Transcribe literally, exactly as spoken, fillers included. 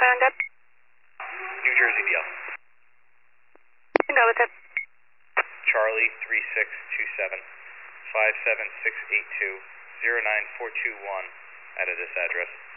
round up. New Jersey D L. Go with it. Charlie three six two seven, five seven six eight two, zero nine four two one out of this address.